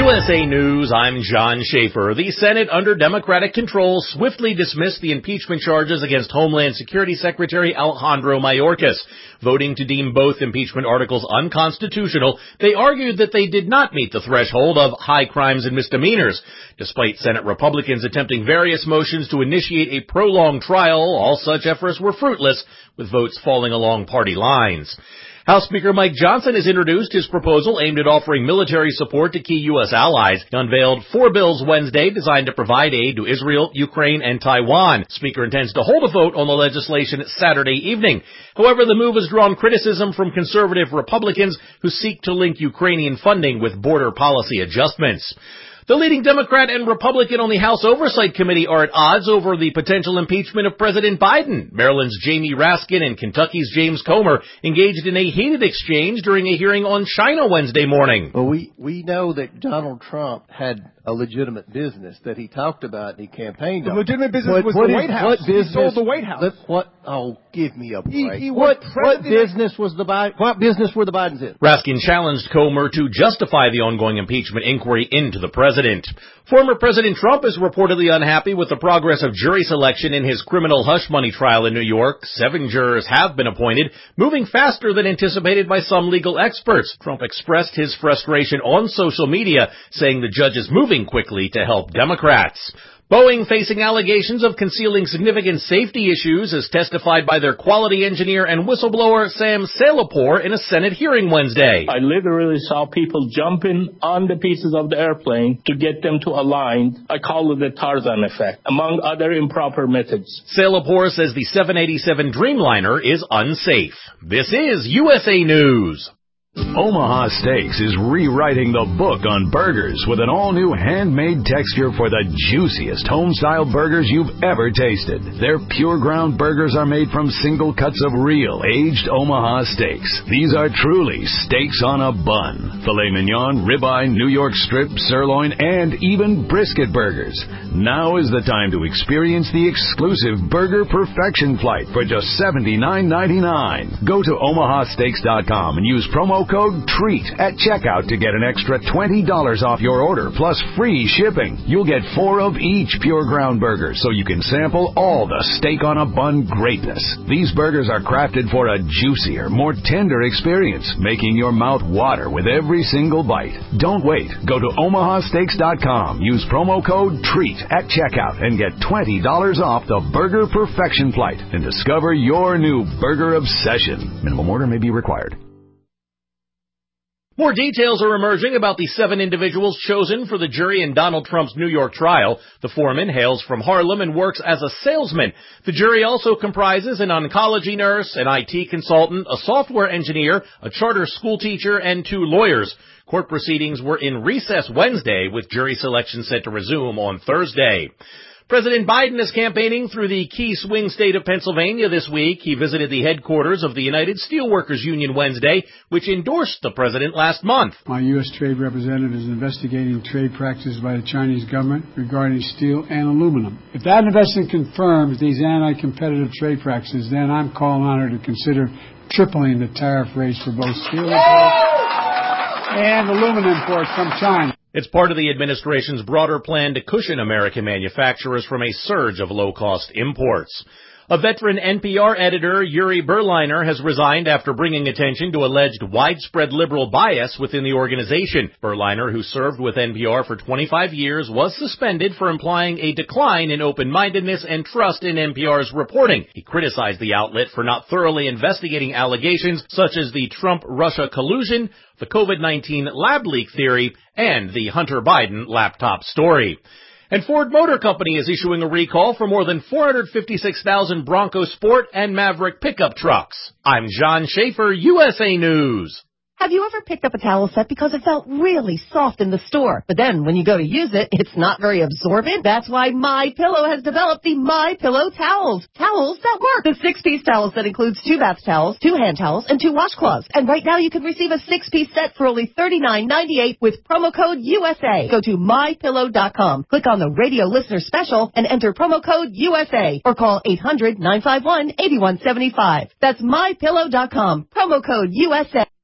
USA News, I'm John Schaefer. The Senate, under Democratic control, swiftly dismissed the impeachment charges against Homeland Security Secretary Alejandro Mayorkas. Voting to deem both impeachment articles unconstitutional, they argued that they did not meet the threshold of high crimes and misdemeanors. Despite Senate Republicans attempting various motions to initiate a prolonged trial, all such efforts were fruitless, with votes falling along party lines. House Speaker Mike Johnson has introduced his proposal aimed at offering military support to key U.S. allies. He unveiled 4 bills Wednesday designed to provide aid to Israel, Ukraine, and Taiwan. Speaker intends to hold a vote on the legislation Saturday evening. However, the move has drawn criticism from conservative Republicans who seek to link Ukrainian funding with border policy adjustments. The leading Democrat and Republican on the House Oversight Committee are at odds over the potential impeachment of President Biden. Maryland's Jamie Raskin and Kentucky's James Comer engaged in a heated exchange during a hearing on China Wednesday morning. Well, we know that Donald Trump had a legitimate business that he talked about and he campaigned on. The legitimate business was the White House. What business? He sold the White House. Oh, give me a break. What business were the Bidens in? Raskin challenged Comer to justify the ongoing impeachment inquiry into the president. Former President Trump is reportedly unhappy with the progress of jury selection in his criminal hush money trial in New York. 7 jurors have been appointed, moving faster than anticipated by some legal experts. Trump expressed his frustration on social media, saying the judge is moving quickly to help Democrats. Boeing facing allegations of concealing significant safety issues as testified by their quality engineer and whistleblower Sam Salapore in a Senate hearing Wednesday. I literally saw people jumping on the pieces of the airplane to get them to align. I call it the Tarzan effect, among other improper methods. Salapore says the 787 Dreamliner is unsafe. This is USA News. Omaha Steaks is rewriting the book on burgers with an all-new handmade texture for the juiciest home-style burgers you've ever tasted. Their pure ground burgers are made from single cuts of real, aged Omaha steaks. These are truly steaks on a bun. Filet mignon, ribeye, New York strip, sirloin, and even brisket burgers. Now is the time to experience the exclusive Burger Perfection Flight for just $79.99. Go to omahasteaks.com and use promo code TREAT at checkout to get an extra $20 off your order plus free shipping. You'll get 4 of each pure ground burger so you can sample all the steak on a bun greatness. These burgers are crafted for a juicier, more tender experience, making your mouth water with every single bite. Don't wait. Go to omahasteaks.com. Use promo code TREAT at checkout and get $20 off the Burger Perfection Flight and discover your new burger obsession. Minimum order may be required. More details are emerging about the 7 individuals chosen for the jury in Donald Trump's New York trial. The foreman hails from Harlem and works as a salesman. The jury also comprises an oncology nurse, an IT consultant, a software engineer, a charter school teacher, and 2 lawyers. Court proceedings were in recess Wednesday, with jury selection set to resume on Thursday. President Biden is campaigning through the key swing state of Pennsylvania this week. He visited the headquarters of the United Steelworkers Union Wednesday, which endorsed the president last month. My U.S. Trade Representative is investigating trade practices by the Chinese government regarding steel and aluminum. If that investigation confirms these anti-competitive trade practices, then I'm calling on her to consider tripling the tariff rates for both steel imports and aluminum imports from China. It's part of the administration's broader plan to cushion American manufacturers from a surge of low-cost imports. A veteran NPR editor, Yuri Berliner, has resigned after bringing attention to alleged widespread liberal bias within the organization. Berliner, who served with NPR for 25 years, was suspended for implying a decline in open-mindedness and trust in NPR's reporting. He criticized the outlet for not thoroughly investigating allegations such as the Trump-Russia collusion, the COVID-19 lab leak theory, and the Hunter Biden laptop story. And Ford Motor Company is issuing a recall for more than 456,000 Bronco Sport and Maverick pickup trucks. I'm John Schaefer, USA News. Have you ever picked up a towel set because it felt really soft in the store, but then when you go to use it, it's not very absorbent? That's why MyPillow has developed the MyPillow towels. Towels that work. The 6-piece towel set includes 2 bath towels, 2 hand towels, and 2 washcloths. And right now you can receive a 6-piece set for only $39.98 with promo code USA. Go to MyPillow.com, click on the radio listener special, and enter promo code USA, or call 800-951-8175. That's MyPillow.com, promo code USA.